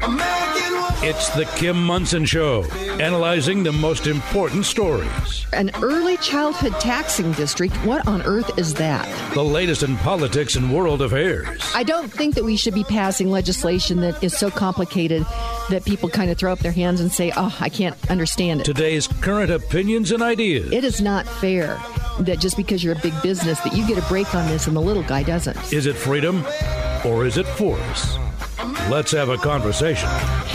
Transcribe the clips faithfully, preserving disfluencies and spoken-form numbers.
It's the Kim Monson Show, analyzing the most important stories. An early childhood taxing district, what on earth is that? The latest in politics and world affairs. I don't think that we should be passing legislation that is so complicated that people kind of throw up their hands and say, oh, I can't understand it. Today's current opinions and ideas. It is not fair that just because you're a big business that you get a break on this and the little guy doesn't. Is it freedom or is it force? Let's have a conversation.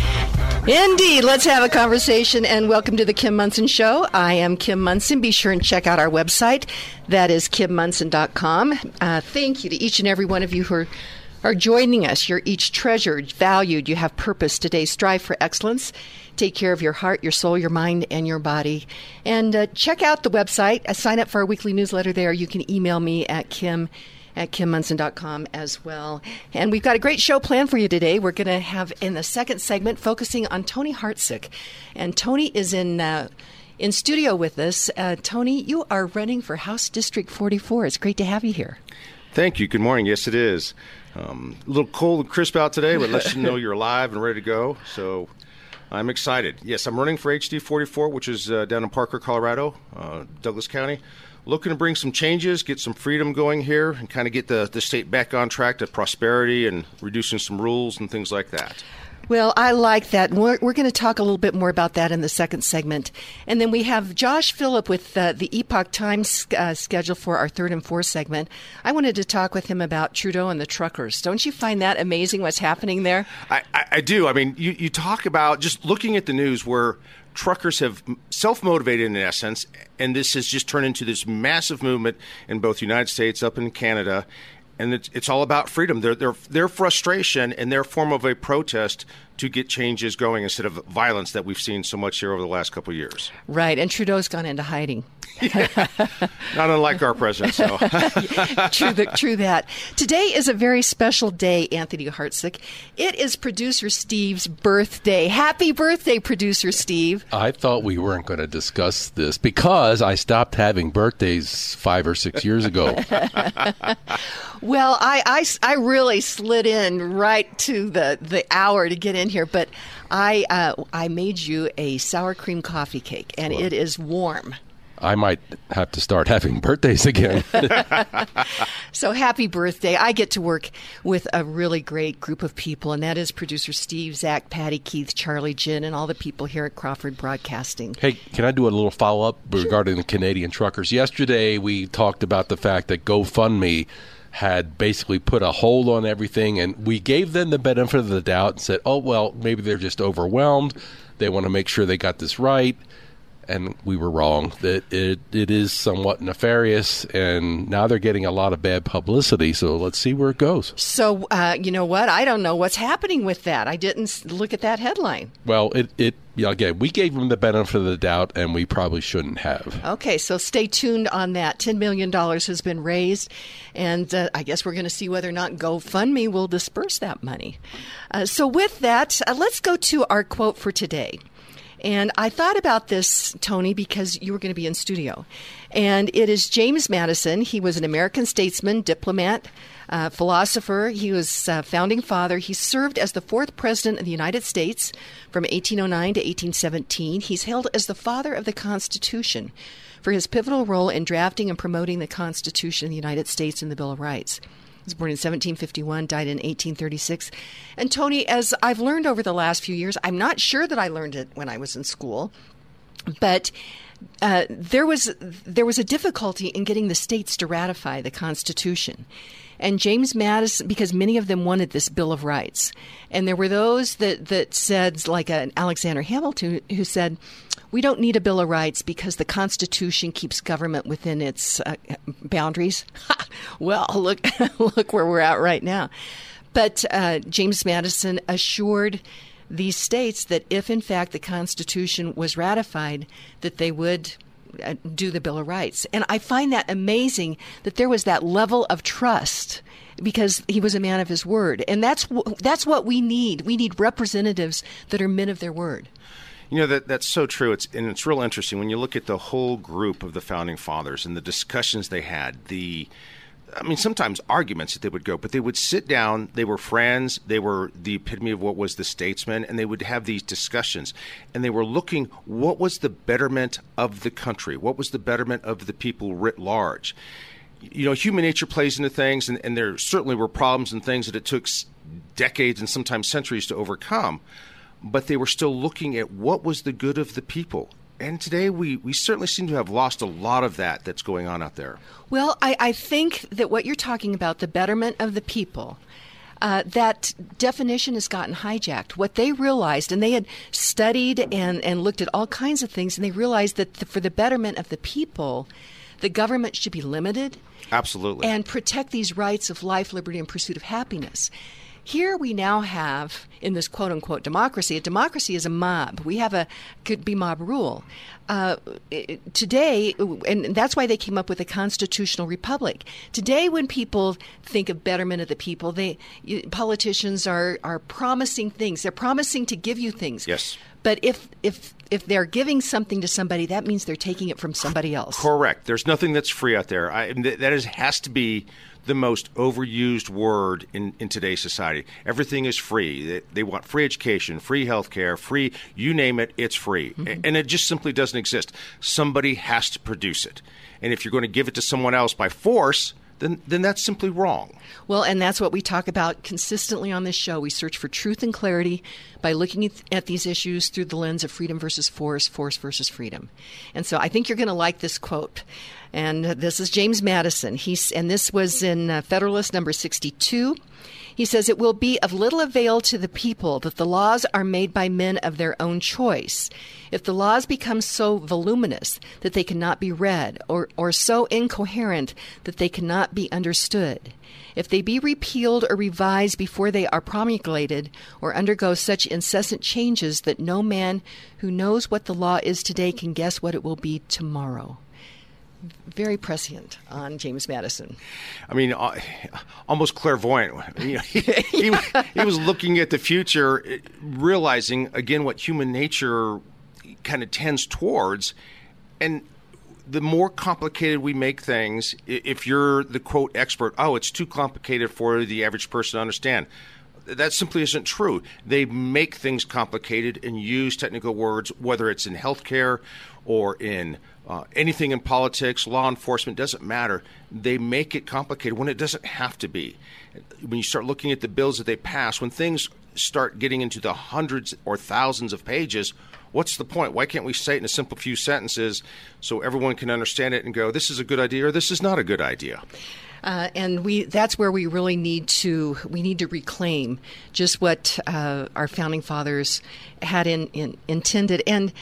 Indeed. Let's have a conversation, and welcome to the Kim Monson Show. I am Kim Monson. Be sure and check out our website. That is kim monson dot com. Uh, thank you to each and every one of you who are, are joining us. You're each treasured, valued. You have purpose today. Strive for excellence. Take care of your heart, your soul, your mind, and your body. And uh, check out the website. Uh, sign up for our weekly newsletter there. You can email me at kim at kim monson dot com as well. And we've got a great show planned for you today. We're going to have in the second segment focusing on Tony Hartsook. And Tony is in uh, in studio with us. Uh, Tony, you are running for House District forty-four. It's great to have you here. Thank you. Good morning. Yes, it is. Um, a little cold and crisp out today, but lets you know you're alive and ready to go. So I'm excited. Yes, I'm running for H D forty-four, which is uh, down in Parker, Colorado, uh, Douglas County. Looking to bring some changes, get some freedom going here, and kind of get the, the state back on track to prosperity and reducing some rules and things like that. Well, I like that. We're, we're going to talk a little bit more about that in the second segment. And then we have Josh Phillip with uh, the Epoch Times uh, schedule for our third and fourth segment. I wanted to talk with him about Trudeau and the truckers. Don't you find that amazing what's happening there? I, I, I do. I mean, you, you talk about just looking at the news where truckers have self-motivated in essence, and this has just turned into this massive movement in both the United States, up in Canada, and it's, it's all about freedom. Their, their, their frustration and their form of a protest to get changes going instead of violence that we've seen so much here over the last couple of years. Right, and Trudeau's gone into hiding. Yeah. Not unlike our president. So. true, the, true that. Today is a very special day, Anthony Hartsook. It is producer Steve's birthday. Happy birthday, producer Steve. I thought we weren't going to discuss this because I stopped having birthdays five or six years ago. Well, I, I, I really slid in right to the, the hour to get in here, but I uh, I made you a sour cream coffee cake, and well, it is warm. I might have to start having birthdays again. So happy birthday. I get to work with a really great group of people, and that is producer Steve, Zach, Patty, Keith, Charlie, Jen, and all the people here at Crawford Broadcasting. Hey, can I do a little follow-up regarding the Canadian truckers? Yesterday, we talked about the fact that GoFundMe had basically put a hold on everything, and we gave them the benefit of the doubt and said, oh, well, maybe they're just overwhelmed. They want to make sure they got this right. And we were wrong. That it, it is somewhat nefarious, and now they're getting a lot of bad publicity, so let's see where it goes. So, uh, you know what? I don't know what's happening with that. I didn't look at that headline. Well, it, it yeah, again, we gave them the benefit of the doubt, and we probably shouldn't have. Okay, so stay tuned on that. ten million dollars has been raised, and uh, I guess we're going to see whether or not GoFundMe will disperse that money. Uh, so with that, uh, let's go to our quote for today. And I thought about this, Tony, because you were going to be in studio. And it is James Madison. He was an American statesman, diplomat, uh, philosopher. He was a founding father. He served as the fourth president of the United States from eighteen oh nine to eighteen seventeen. He's hailed as the father of the Constitution for his pivotal role in drafting and promoting the Constitution of the United States and the Bill of Rights. He was born in seventeen fifty-one, died in eighteen thirty-six. And Tony, as I've learned over the last few years, I'm not sure that I learned it when I was in school, but uh, there was there was a difficulty in getting the states to ratify the Constitution. And James Madison, because many of them wanted this Bill of Rights. And there were those that, that said, like an Alexander Hamilton, who said, we don't need a Bill of Rights because the Constitution keeps government within its uh, boundaries. Well, look, look where we're at right now. But uh, James Madison assured these states that if, in fact, the Constitution was ratified, that they would uh, do the Bill of Rights. And I find that amazing that there was that level of trust because he was a man of his word. And that's w- that's what we need. We need representatives that are men of their word. You know, that that's so true. It's and it's real interesting when you look at the whole group of the Founding Fathers and the discussions they had, the I mean, sometimes arguments that they would go, but they would sit down. They were friends. They were the epitome of what was the statesman, and they would have these discussions. And they were looking, what was the betterment of the country? What was the betterment of the people writ large? You know, human nature plays into things, and, and there certainly were problems and things that it took decades and sometimes centuries to overcome. But they were still looking at what was the good of the people. And today we, we certainly seem to have lost a lot of that that's going on out there. Well, I, I think that what you're talking about, the betterment of the people, uh, that definition has gotten hijacked. What they realized, and they had studied and, and looked at all kinds of things, and they realized that the, for the betterment of the people, the government should be limited. Absolutely. And protect these rights of life, liberty, and pursuit of happiness. Here we now have, in this quote-unquote democracy, a democracy is a mob. We have a could be mob rule. Uh, today, and that's why they came up with a constitutional republic. Today, when people think of betterment of the people, they politicians are, are promising things. They're promising to give you things. Yes. But if if if they're giving something to somebody, that means they're taking it from somebody else. Correct. There's nothing that's free out there. I, that is, has to be the most overused word in, in today's society. Everything is free. They, they want free education, free health care, free, you name it, it's free. Mm-hmm. And it just simply doesn't exist. Somebody has to produce it. And if you're going to give it to someone else by force, then then that's simply wrong. Well, and that's what we talk about consistently on this show. We search for truth and clarity by looking at, at these issues through the lens of freedom versus force, force versus freedom. And so I think you're going to like this quote. And this is James Madison. He's, and this was in uh, Federalist number sixty-two. He says, "It will be of little avail to the people that the laws are made by men of their own choice. If the laws become so voluminous that they cannot be read, or, or so incoherent that they cannot be understood. If they be repealed or revised before they are promulgated, or undergo such incessant changes that no man who knows what the law is today can guess what it will be tomorrow." Very prescient on James Madison. I mean, uh, almost clairvoyant. You know, he, he, he was looking at the future, realizing, again, what human nature kind of tends towards. And the more complicated we make things, if you're the, quote, expert, oh, it's too complicated for the average person to understand. That simply isn't true. They make things complicated and use technical words, whether it's in healthcare or in uh, anything in politics, law enforcement, doesn't matter. They make it complicated when it doesn't have to be. When you start looking at the bills that they pass, when things start getting into the hundreds or thousands of pages, what's the point? Why can't we say it in a simple few sentences so everyone can understand it and go, this is a good idea or this is not a good idea? Uh, and we that's where we really need to we need to reclaim just what uh, our founding fathers had in, in, intended. And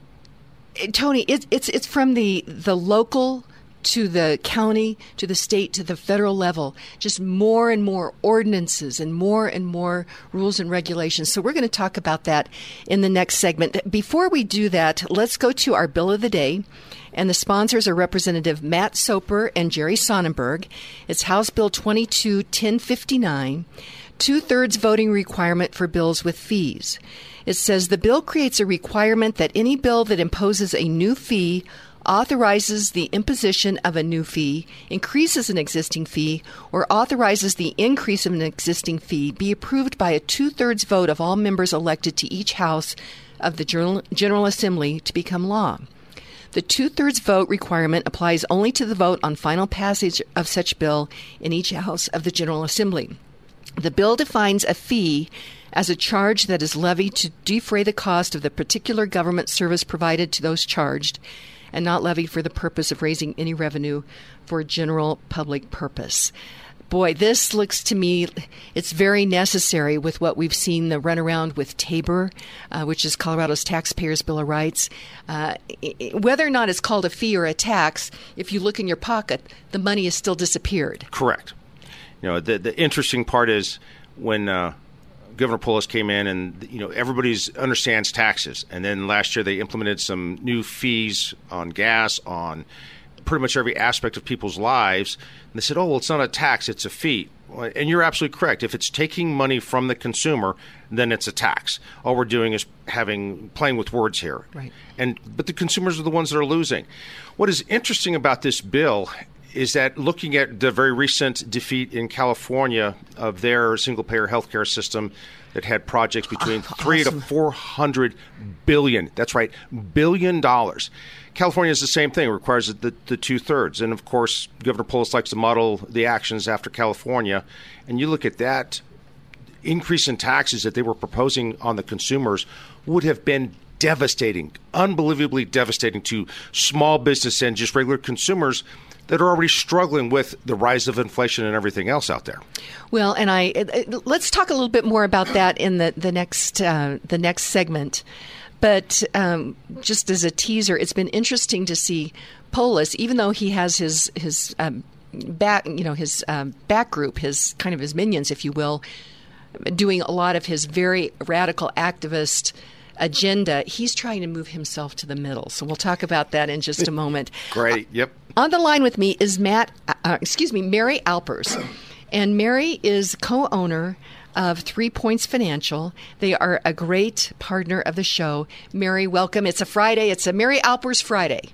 Tony, it, it's it's from the the local to the county, to the state, to the federal level, just more and more ordinances and more and more rules and regulations. So we're going to talk about that in the next segment. Before we do that, let's go to our bill of the day. And the sponsors are Representative Matt Soper and Jerry Sonnenberg. It's House Bill twenty-two ten fifty-nine, two-thirds voting requirement for bills with fees. It says the bill creates a requirement that any bill that imposes a new fee, authorizes the imposition of a new fee, increases an existing fee, or authorizes the increase of an existing fee be approved by a two-thirds vote of all members elected to each house of the General, General Assembly to become law. The two-thirds vote requirement applies only to the vote on final passage of such bill in each house of the General Assembly. The bill defines a fee as a charge that is levied to defray the cost of the particular government service provided to those charged, and not levied for the purpose of raising any revenue for a general public purpose. Boy, this looks to me, it's very necessary with what we've seen, the runaround with Tabor, uh, which is Colorado's Taxpayers' Bill of Rights. Uh, whether or not it's called a fee or a tax, if you look in your pocket, the money has still disappeared. Correct. You know, the, the interesting part is when uh, Governor Polis came in and, you know, everybody's understands taxes. And then last year they implemented some new fees on gas, on pretty much every aspect of people's lives. And they said, oh, well, it's not a tax, it's a fee. And you're absolutely correct. If it's taking money from the consumer, then it's a tax. All we're doing is having playing with words here. Right. And but the consumers are the ones that are losing. What is interesting about this bill is that looking at the very recent defeat in California of their single-payer healthcare system that had projects between oh, three awesome. to four hundred billion. That's right, billion dollars. California is the same thing. It requires the, the two-thirds. And, of course, Governor Polis likes to model the actions after California. And you look at that, increase in taxes that they were proposing on the consumers would have been devastating, unbelievably devastating to small business and just regular consumers that are already struggling with the rise of inflation and everything else out there. Well, and I let's talk a little bit more about that in the the next uh, the next segment. But um, just as a teaser, it's been interesting to see Polis, even though he has his his um, back, you know, his um, back group, his kind of his minions, if you will, doing a lot of his very radical activist agenda. He's trying to move himself to the middle. So we'll talk about that in just a moment. Great. Yep. On the line with me is Matt. Uh, excuse me, Mary Alpers, and Mary is co-owner of Three Points Financial. They are a great partner of the show. Mary, welcome. It's a Friday. It's a Mary Alpers Friday.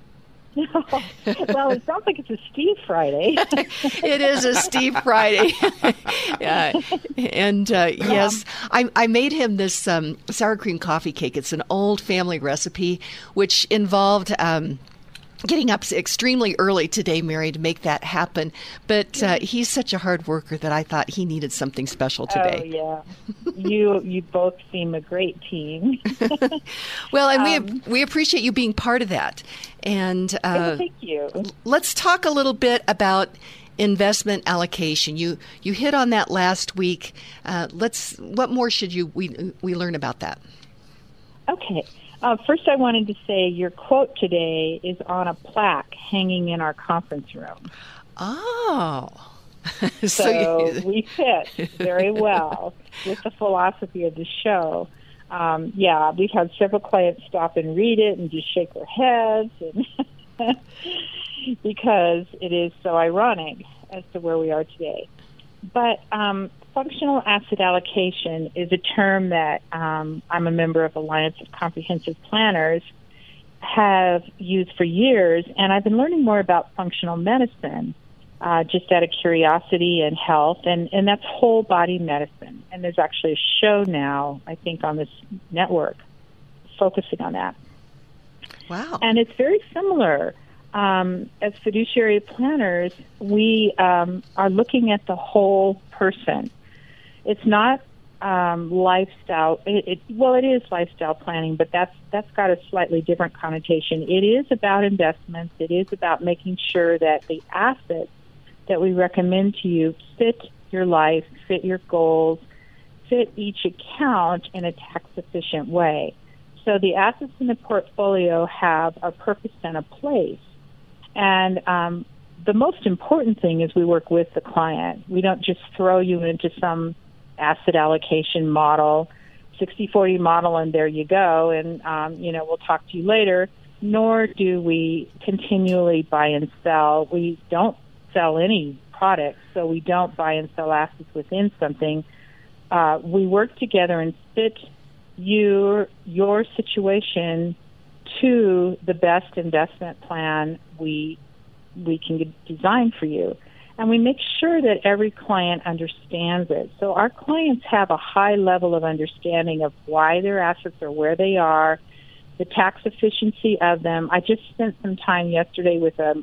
Well, it sounds like it's a Steve Friday. It is a Steve Friday. Yeah. And uh, yes, I, I made him this um, sour cream coffee cake. It's an old family recipe, which involved Um, getting up extremely early today, Mary, to make that happen. But uh, he's such a hard worker that I thought he needed something special today. Oh, yeah. You you both seem a great team. Well, and um, we we appreciate you being part of that. And uh, thank you. Let's talk a little bit about investment allocation. You you hit on that last week. Uh, let's. What more should you we we learn about that? Okay. Uh, first, I wanted to say your quote today is on a plaque hanging in our conference room. Oh. so so you... we fit very well with the philosophy of the show. Um, yeah, we've had several clients stop and read it and just shake their heads and because it is so ironic as to where we are today. But um, functional asset allocation is a term that um, I'm a member of Alliance of Comprehensive Planners have used for years, and I've been learning more about functional medicine uh, just out of curiosity and health, and, and that's whole body medicine. And there's actually a show now, I think, on this network focusing on that. Wow. And it's very similar. Um, as fiduciary planners, we um, are looking at the whole person. It's not um, lifestyle. It, it, well, it is lifestyle planning, but that's that's got a slightly different connotation. It is about investments. It is about making sure that the assets that we recommend to you fit your life, fit your goals, fit each account in a tax-efficient way. So the assets in the portfolio have a purpose and a place. And um, the most important thing is we work with the client. We don't just throw you into some asset allocation model, sixty forty model, and there you go, and, um, you know, we'll talk to you later, nor do we continually buy and sell. We don't sell any products, so we don't buy and sell assets within something. Uh, we work together and fit your, your situation to the best investment plan we we can get designed for you. And we make sure that every client understands it. So our clients have a high level of understanding of why their assets are where they are, the tax efficiency of them. I just spent some time yesterday with a,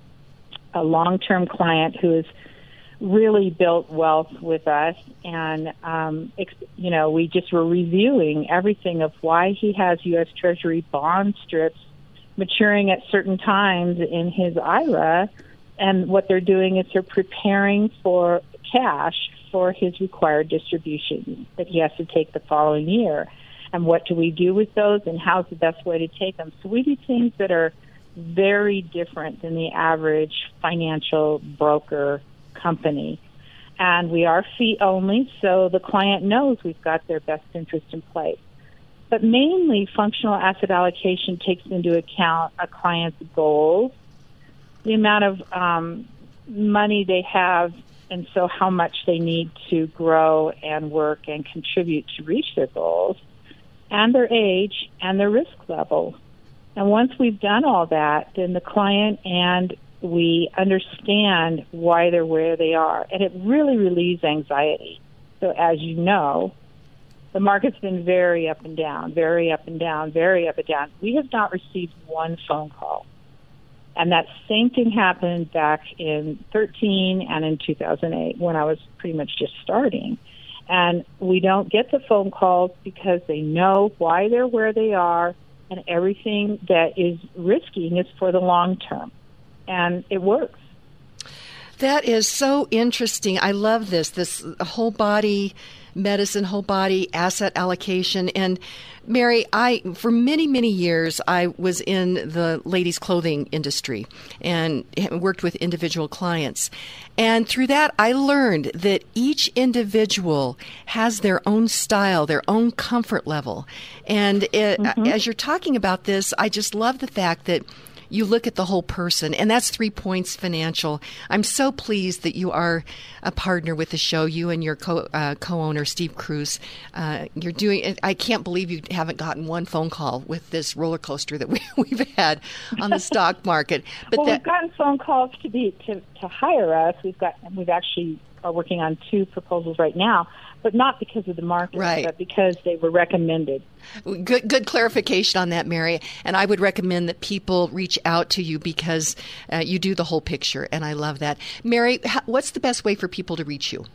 a long-term client who has really built wealth with us, and um, you know, we just were reviewing everything of why he has U S Treasury bond strips maturing at certain times in his I R A, and what they're doing is they're preparing for cash for his required distributions that he has to take the following year. And what do we do with those, and how's the best way to take them? So we do things that are very different than the average financial broker company. And we are fee only, so the client knows we've got their best interest in place. But mainly, functional asset allocation takes into account a client's goals, the amount of um, money they have, and so how much they need to grow and work and contribute to reach their goals, and their age and their risk level. And once we've done all that, then the client and we understand why they're where they are, and it really relieves anxiety. So as you know, the market's been very up and down, very up and down, very up and down. We have not received one phone call. And that same thing happened back in thirteen and in two thousand eight when I was pretty much just starting. And we don't get the phone calls because they know why they're where they are, and everything that is risking is for the long term. And it works. That is so interesting. I love this, this whole body medicine, whole body asset allocation. And Mary, I for many, many years, I was in the ladies' clothing industry and worked with individual clients. And through that, I learned that each individual has their own style, their own comfort level. And it, mm-hmm. as you're talking about this, I just love the fact that you look at the whole person, and that's Three Points Financial. I'm so pleased that you are a partner with the show, you and your co, uh, co-owner, Steve Cruz. Uh, you're doing. I can't believe you haven't gotten one phone call with this roller coaster that we, we've had on the stock market. But well, that, we've gotten phone calls to be to, to hire us. We've got. We've actually are working on two proposals right now, but not because of the market, right. but because they were recommended. Good, good clarification on that, Mary. And I would recommend that people reach out to you because uh, you do the whole picture, and I love that. Mary, how, what's the best way for people to reach you?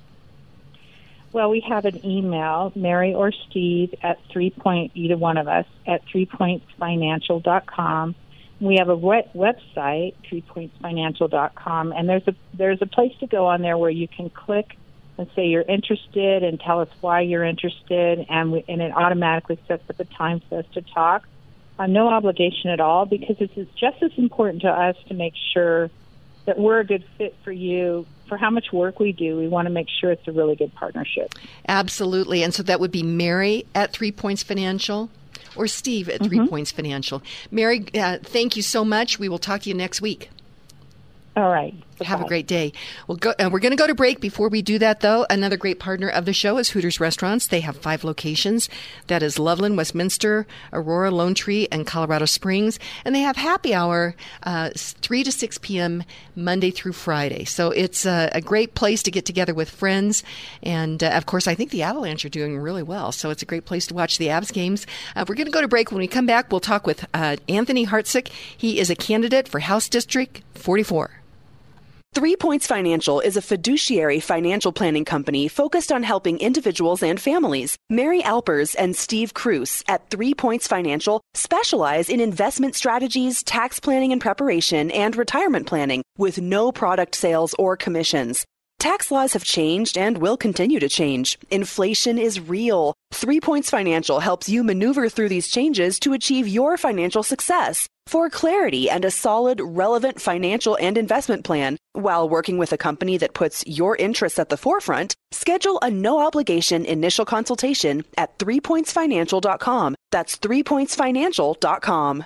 Well, we have an email, Mary or Steve at three point, either one of us, at three points financial dot com. We have a web- website, three points financial dot com, and there's a there's a place to go on there where you can click and say you're interested and tell us why you're interested, and we, and it automatically sets up a time for us to talk. Uh, no obligation at all, because it's just as important to us to make sure that we're a good fit for you. For how much work we do, we want to make sure it's a really good partnership. Absolutely. And so that would be Mary at Three Points Financial or Steve at Three mm-hmm. Points Financial. Mary, uh, thank you so much. We will talk to you next week. All right. Bye-bye. Have a great day. We'll go, uh, we're going to go to break. Before we do that, though, another great partner of the show is Hooters Restaurants. They have five locations. That is Loveland, Westminster, Aurora, Lone Tree, and Colorado Springs. And they have happy hour uh, three to six p.m. Monday through Friday. So it's uh, a great place to get together with friends. And, uh, of course, I think the Avalanche are doing really well. So it's a great place to watch the Avs games. Uh, we're going to go to break. When we come back, we'll talk with uh, Anthony Hartsick. He is a candidate for House District forty-four. Three Points Financial is a fiduciary financial planning company focused on helping individuals and families. Mary Alpers and Steve Cruz at Three Points Financial specialize in investment strategies, tax planning and preparation, and retirement planning with no product sales or commissions. Tax laws have changed and will continue to change. Inflation is real. Three Points Financial helps you maneuver through these changes to achieve your financial success. For clarity and a solid, relevant financial and investment plan, while working with a company that puts your interests at the forefront, schedule a no-obligation initial consultation at three points financial dot com. That's three points financial dot com.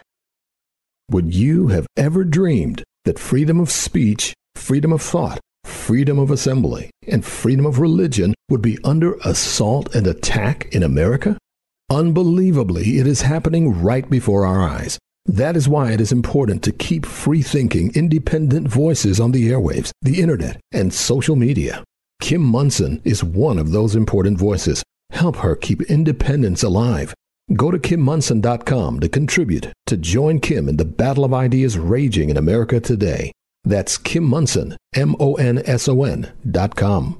Would you have ever dreamed that freedom of speech, freedom of thought, freedom of assembly, and freedom of religion would be under assault and attack in America? Unbelievably, it is happening right before our eyes. That is why it is important to keep free-thinking, independent voices on the airwaves, the internet, and social media. Kim Monson is one of those important voices. Help her keep independence alive. Go to kim monson dot com to contribute, to join Kim in the battle of ideas raging in America today. That's Kim Monson, M O N S O N dot com.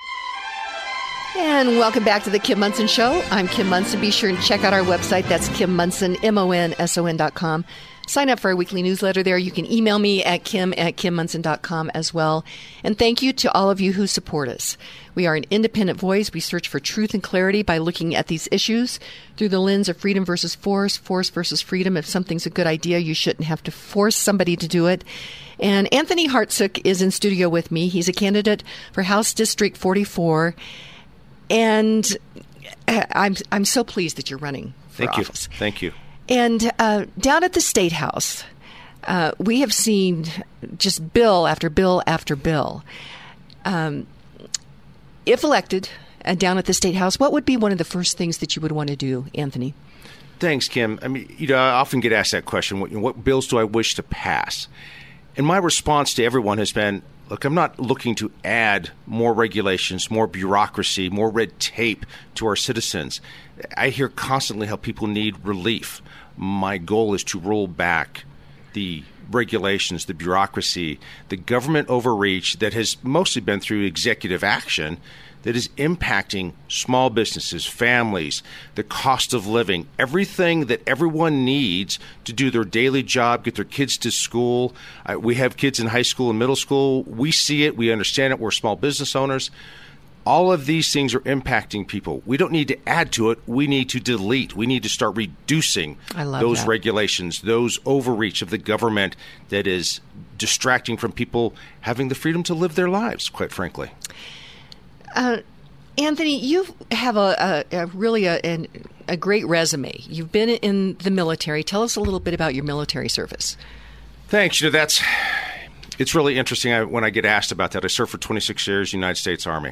And welcome back to the Kim Monson Show. I'm Kim Monson. Be sure and check out our website. That's Kim Monson, M O N S O N dot com. Sign up for our weekly newsletter there. You can email me at kim at kim monson dot com as well. And thank you to all of you who support us. We are an independent voice. We search for truth and clarity by looking at these issues through the lens of freedom versus force, force versus freedom. If something's a good idea, you shouldn't have to force somebody to do it. And Anthony Hartsick is in studio with me. He's a candidate for House District forty-four. And I'm I'm so pleased that you're running for Thank office. you. Thank you. And uh, down at the State House, uh, we have seen just bill after bill after bill. Um, if elected uh, down at the State House, what would be one of the first things that you would want to do, Anthony? Thanks, Kim. I mean, you know, I often get asked that question: what, what bills do I wish to pass? And my response to everyone has been, look, I'm not looking to add more regulations, more bureaucracy, more red tape to our citizens. I hear constantly how people need relief. My goal is to roll back the regulations, the bureaucracy, the government overreach that has mostly been through executive action that is impacting small businesses, families, the cost of living, everything that everyone needs to do their daily job, get their kids to school. Uh, we have kids in high school and middle school. We see it. We understand it. We're small business owners. All of these things are impacting people. We don't need to add to it. We need to delete. We need to start reducing those that. regulations, those overreach of the government that is distracting from people having the freedom to live their lives, quite frankly. Uh, Anthony, you have a, a, a really a, an, a great resume. You've been in the military. Tell us a little bit about your military service. Thanks. You know, that's it's really interesting I, when I get asked about that. I served for twenty-six years, United States Army.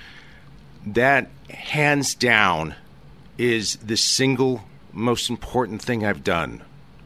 That, hands down, is the single most important thing I've done.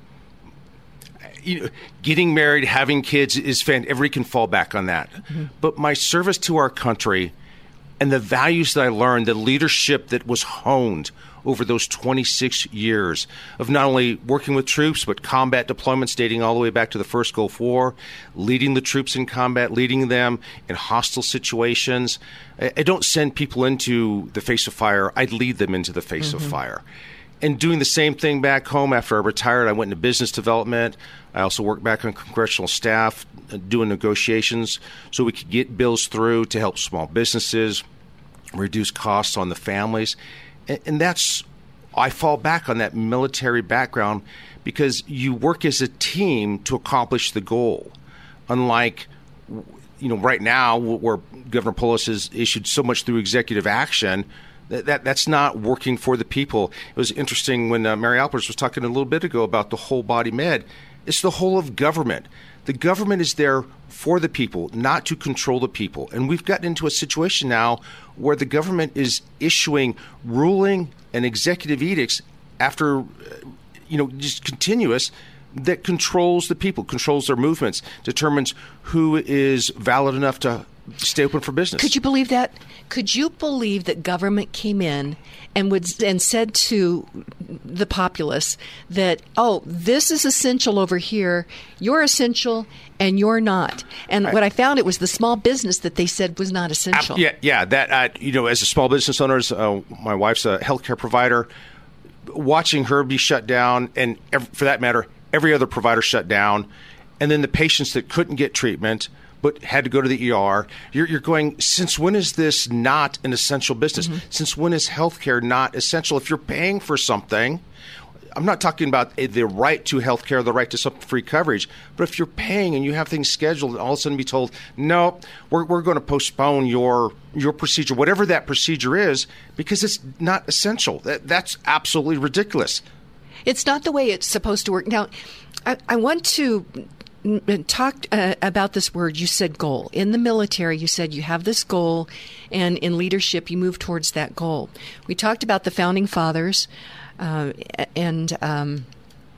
You know, getting married, having kids is fantastic. Everybody can fall back on that. Mm-hmm. But my service to our country and the values that I learned, the leadership that was honed over those twenty-six years of not only working with troops, but combat deployments dating all the way back to the first Gulf War, leading the troops in combat, leading them in hostile situations. I don't send people into the face of fire. I lead them into the face mm-hmm. of fire. And doing the same thing back home after I retired, I went into business development. I also worked back on congressional staff, doing negotiations so we could get bills through to help small businesses, reduce costs on the families. And, and that's, I fall back on that military background because you work as a team to accomplish the goal. Unlike, you know, right now where Governor Polis has issued so much through executive action, That, that that's not working for the people. It was interesting when uh, Mary Alpers was talking a little bit ago about the whole body med. It's the whole of government. The government is there for the people, not to control the people. And we've gotten into a situation now where the government is issuing ruling and executive edicts after, uh, you know, just continuous that controls the people, controls their movements, determines who is valid enough to stay open for business. Could you believe that? Could you believe that government came in and would and said to the populace that, oh, this is essential over here, you're essential and you're not? And I, what I found, it was the small business that they said was not essential. Uh, yeah, yeah. That uh, you know, as a small business owner, uh, my wife's a healthcare provider. Watching her be shut down, and every, for that matter, every other provider shut down, and then the patients that couldn't get treatment but had to go to the E R, you're, you're going, since when is this not an essential business? Mm-hmm. Since when is healthcare not essential? If you're paying for something, I'm not talking about the right to healthcare, the right to some free coverage, but if you're paying and you have things scheduled and all of a sudden be told, no, we're, we're going to postpone your your procedure, whatever that procedure is, because it's not essential. That, that's absolutely ridiculous. It's not the way it's supposed to work. Now, I, I want to talk uh, about this word. You said goal. In the military, you said you have this goal, and in leadership, you move towards that goal. We talked about the Founding Fathers uh, and um,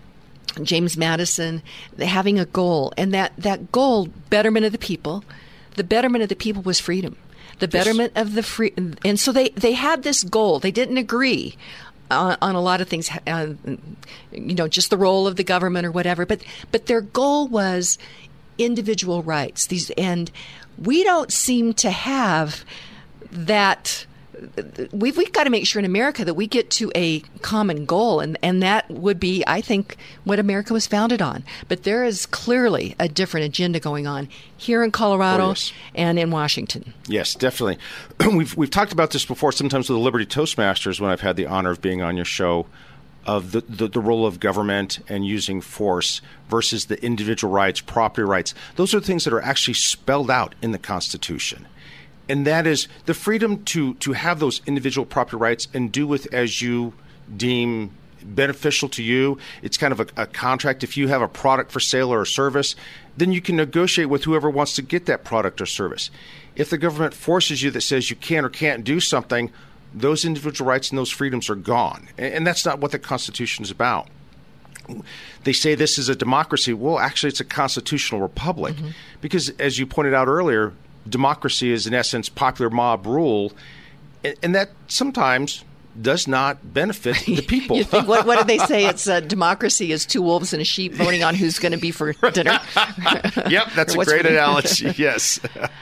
James Madison having a goal, and that, that goal, betterment of the people, the betterment of the people was freedom. The betterment yes. of the free, and so they, they had this goal. They didn't agree On, on a lot of things, uh, you know, just the role of the government or whatever. But but their goal was individual rights. These, and we don't seem to have that. We've we've got to make sure in America that we get to a common goal, and, and that would be, I think, what America was founded on. But there is clearly a different agenda going on here in Colorado oh, yes. and in Washington. Yes, definitely. we've we've talked about this before, sometimes with the Liberty Toastmasters, when I've had the honor of being on your show, of the, the, the role of government and using force versus the individual rights, property rights. Those are things that are actually spelled out in the Constitution. And that is the freedom to, to have those individual property rights and do with as you deem beneficial to you. It's kind of a, a contract. If you have a product for sale or a service, then you can negotiate with whoever wants to get that product or service. If the government forces you that says you can or can't do something, those individual rights and those freedoms are gone. And, and that's not what the Constitution is about. they say this is a democracy. Well, actually, it's a constitutional republic. Mm-hmm. Because, as you pointed out earlier, democracy is, in essence, popular mob rule. And, and that sometimes does not benefit the people. You think, what, what did they say? It's uh, democracy is two wolves and a sheep voting on who's going to be for dinner. Yep, that's a great analogy. Yes.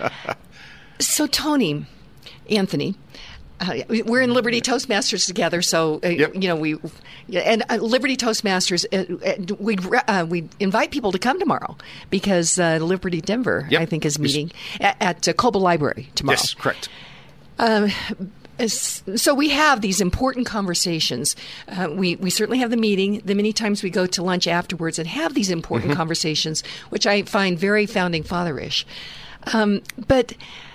So, Tony, Anthony, uh, we're in Liberty Toastmasters together. So, uh, yep. you know, we and uh, Liberty Toastmasters, uh, we uh, we invite people to come tomorrow because uh, Liberty Denver, yep. I think, is meeting yes. at, at uh, Coble Library tomorrow. Yes, correct. Um, So we have these important conversations. Uh, we, we certainly have the meeting. The many times we go to lunch afterwards and have these important mm-hmm. conversations, which I find very founding fatherish. Um, but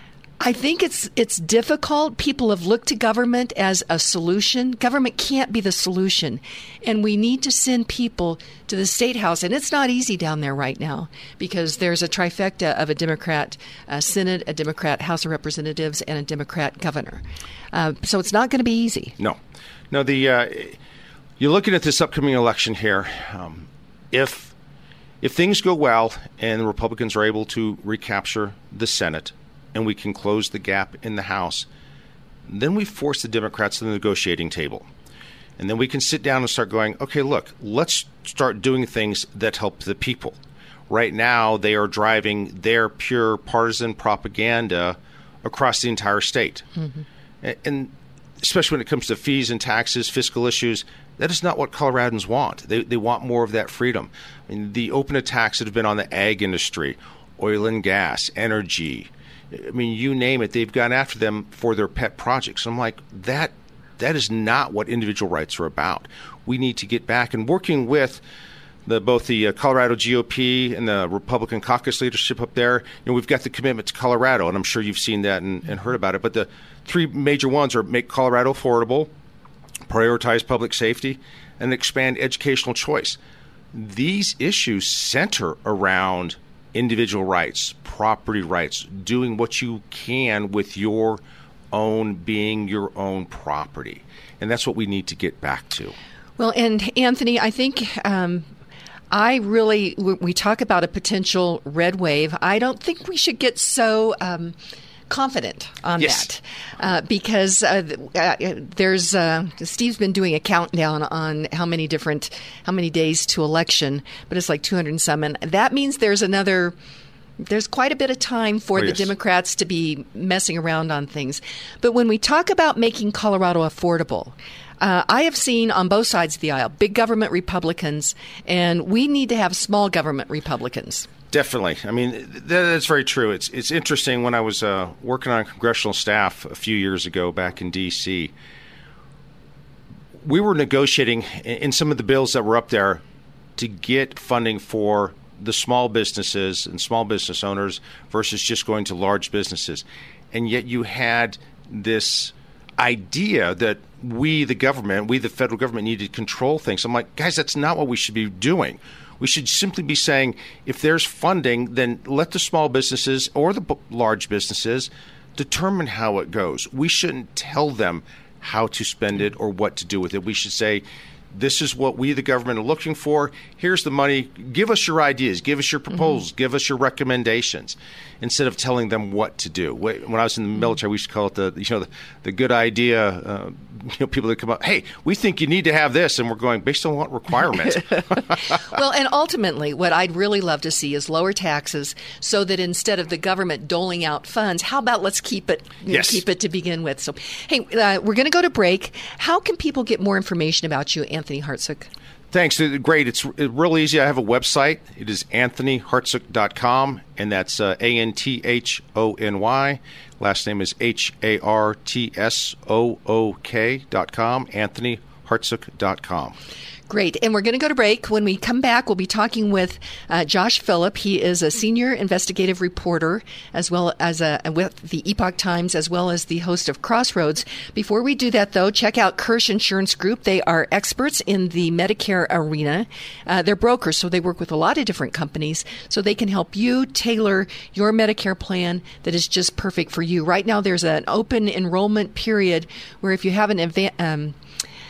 I think it's it's difficult. People have looked to government as a solution. Government can't be the solution. And we need to send people to the State House. And it's not easy down there right now because there's a trifecta of a Democrat uh, Senate, a Democrat House of Representatives, and a Democrat governor. Uh, so it's not going to be easy. No. No, the uh, you're looking at this upcoming election here. Um, if if things go well and the Republicans are able to recapture the Senate, and we can close the gap in the House, then we force the Democrats to the negotiating table. And then we can sit down and start going, okay, look, let's start doing things that help the people. Right now, they are driving their pure partisan propaganda across the entire state. Mm-hmm. And especially when it comes to fees and taxes, fiscal issues, that is not what Coloradans want. They, they want more of that freedom. I mean, the open attacks that have been on the ag industry, oil and gas, energy, I mean, you name it, they've gone after them for their pet projects. I'm like, that that is not what individual rights are about. We need to get back and working with the both the uh, Colorado G O P and the Republican caucus leadership up there. You know, we've got the commitment to Colorado, and I'm sure you've seen that and, and heard about it. But the three major ones are make Colorado affordable, prioritize public safety, and expand educational choice. These issues center around individual rights, property rights, doing what you can with your own being your own property. And that's what we need to get back to. Well, and Anthony, I think um, I really, we talk about a potential red wave. I don't think we should get so um, confident on yes. that uh, because uh, uh, there's uh, Steve's been doing a countdown on how many different how many days to election, but it's like two hundred and some, and that means there's another there's quite a bit of time for oh, the yes. Democrats to be messing around on things. But when we talk about making Colorado affordable, Uh, I have seen on both sides of the aisle big government Republicans, and we need to have small government Republicans. Definitely. I mean, th- that's very true. It's it's interesting. When I was uh, working on congressional staff a few years ago back in D C, we were negotiating in some of the bills that were up there to get funding for the small businesses and small business owners versus just going to large businesses. And yet you had this idea that we, the government, we, the federal government, need to control things. I'm like, guys, that's not what we should be doing. We should simply be saying, if there's funding, then let the small businesses or the b- large businesses determine how it goes. We shouldn't tell them how to spend it or what to do with it. We should say, this is what we, the government, are looking for. Here's the money. Give us your ideas. Give us your proposals. Mm-hmm. Give us your recommendations, instead of telling them what to do. When I was in the military, we used to call it the you know the, the good idea. Uh, you know, people that come up, hey, we think you need to have this, and we're going based on what requirement. Well, and ultimately, what I'd really love to see is lower taxes, so that instead of the government doling out funds, how about let's keep it you yes. know, keep it to begin with. So, hey, uh, we're going to go to break. How can people get more information about you, Anthony Hartsook? Thanks. Great. It's real easy. I have a website. It is anthony hartsook dot com, and that's uh, A N T H O N Y. Last name is H A R T S O O K dot com, anthony hartsook dot com. Great. And we're going to go to break. When we come back, we'll be talking with uh, Josh Phillip. He is a senior investigative reporter, as well as a, with the Epoch Times, as well as the host of Crossroads. Before we do that, though, check out Kirsch Insurance Group. They are experts in the Medicare arena. Uh, they're brokers, so they work with a lot of different companies, so they can help you tailor your Medicare plan that is just perfect for you. Right now, there's an open enrollment period where if you have an adva- um,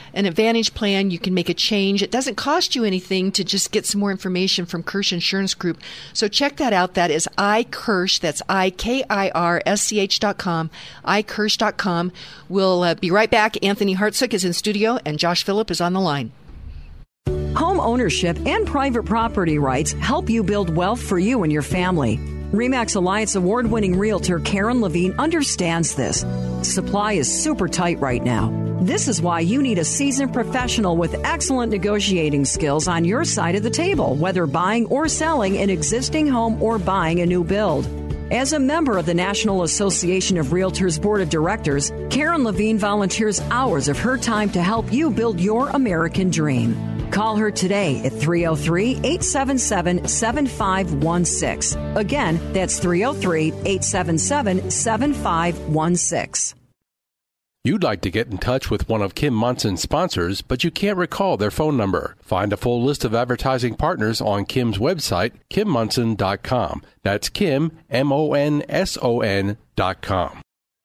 an Advantage plan. You can make a change. It doesn't cost you anything to just get some more information from Kirsch Insurance Group. So check that out. That is iKirsch. That's I K I R S C H dot com, i kirsch dot com. We'll uh, be right back. Anthony Hartsook is in studio, and Josh Phillip is on the line. Home ownership and private property rights help you build wealth for you and your family. RE/MAX Alliance award-winning realtor Karen Levine understands this. Supply is super tight right now. This is why you need a seasoned professional with excellent negotiating skills on your side of the table, whether buying or selling an existing home or buying a new build. As a member of the National Association of Realtors Board of Directors, Karen Levine volunteers hours of her time to help you build your American dream. Call her today at three oh three, eight seven seven, seven five one six. Again, that's three oh three, eight seven seven, seven five one six. You'd like to get in touch with one of Kim Monson's sponsors, but you can't recall their phone number. Find a full list of advertising partners on Kim's website, kim monson dot com. That's Kim, M O N S O N dot com.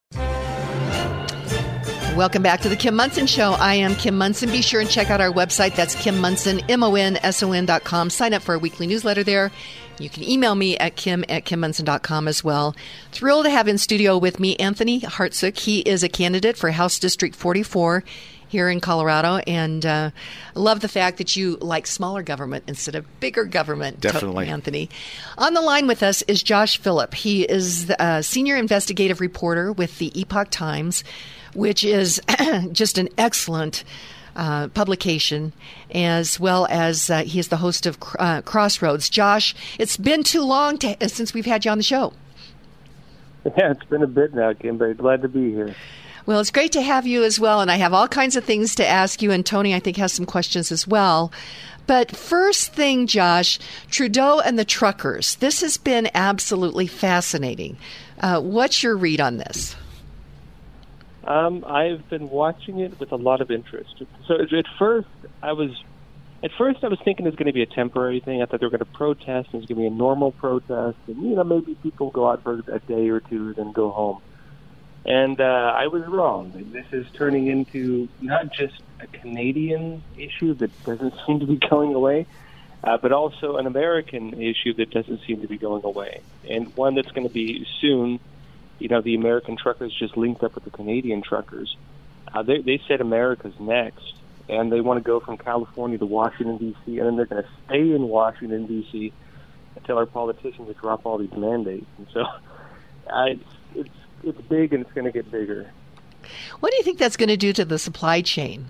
Welcome back to the Kim Monson Show. I am Kim Monson. Be sure and check out our website. That's Kim Monson, M O N S O N dot com. Sign up for a weekly newsletter there. You can email me at kim at kim monson dot com as well. Thrilled to have in studio with me Anthony Hartsook. He is a candidate for House District forty-four here in Colorado, and uh, I love the fact that you like smaller government instead of bigger government. Definitely. Anthony. On the line with us is Josh Phillip. He is a senior investigative reporter with the Epoch Times, which is just an excellent uh, publication, as well as uh, he is the host of uh, Crossroads. Josh, it's been too long to, since we've had you on the show. Yeah, it's been a bit now, Kim, but glad to be here. Well, it's great to have you as well, and I have all kinds of things to ask you, and Tony, I think, has some questions as well. But first thing, Josh, Trudeau and the truckers. This has been absolutely fascinating. Uh, what's your read on this? Um, I've been watching it with a lot of interest. So at first, I was at first I was thinking it was going to be a temporary thing. I thought they were going to protest, and it was going to be a normal protest, and you know maybe people go out for a day or two, then go home. And uh, I was wrong. This is turning into not just a Canadian issue that doesn't seem to be going away, uh, but also an American issue that doesn't seem to be going away, and one that's going to be soon. You know, the American truckers just linked up with the Canadian truckers. Uh, they, they said America's next, and they want to go from California to Washington, D C, and then they're going to stay in Washington, D C until our politicians drop all these mandates. And so uh, it's, it's, it's big, and it's going to get bigger. What do you think that's going to do to the supply chain?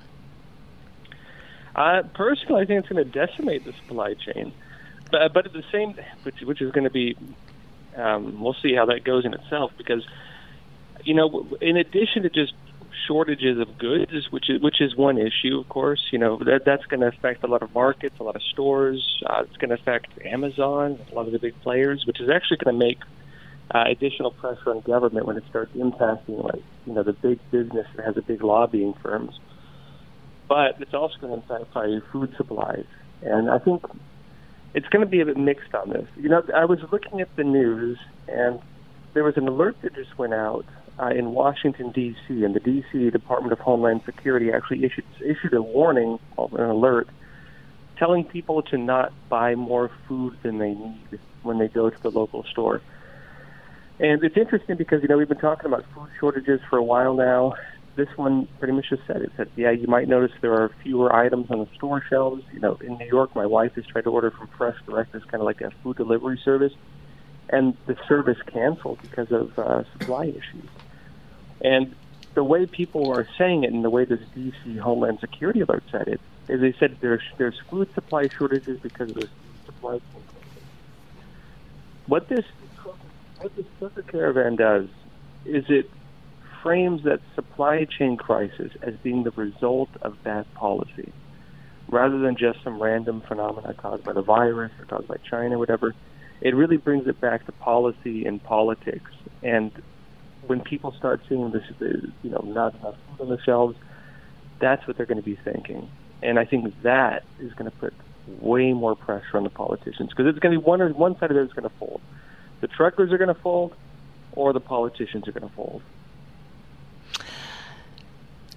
Uh, personally, I think it's going to decimate the supply chain. But, but at the same, which, which is going to be... Um, we'll see how that goes in itself, because, you know, in addition to just shortages of goods, which is which is one issue, of course, you know, that that's going to affect a lot of markets, a lot of stores. Uh, it's going to affect Amazon, a lot of the big players, which is actually going to make uh, additional pressure on government when it starts impacting, like, you know, the big business that has the big lobbying firms. But it's also going to impact probably food supplies, and I think it's going to be a bit mixed on this. You know, I was looking at the news, and there was an alert that just went out uh, in Washington, D C, and the D C Department of Homeland Security actually issued issued a warning, an alert, telling people to not buy more food than they need when they go to the local store. And it's interesting because, you know, we've been talking about food shortages for a while now. This one pretty much just said it. It said, yeah, you might notice there are fewer items on the store shelves. You know, in New York, my wife has tried to order from Fresh Direct. It's kind of like a food delivery service. And the service canceled because of uh, supply issues. And the way people are saying it and the way this D C Homeland Security alert said it is they said there's, there's food supply shortages because of the supply chain. What this, what this trucker caravan does is it frames that supply chain crisis as being the result of bad policy, rather than just some random phenomena caused by the virus or caused by China or whatever. It really brings it back to policy and politics. And when people start seeing this, you know, not enough food on the shelves, that's what they're going to be thinking. And I think that is going to put way more pressure on the politicians, because it's going to be one or one side of it is going to fold. The truckers are going to fold, or the politicians are going to fold.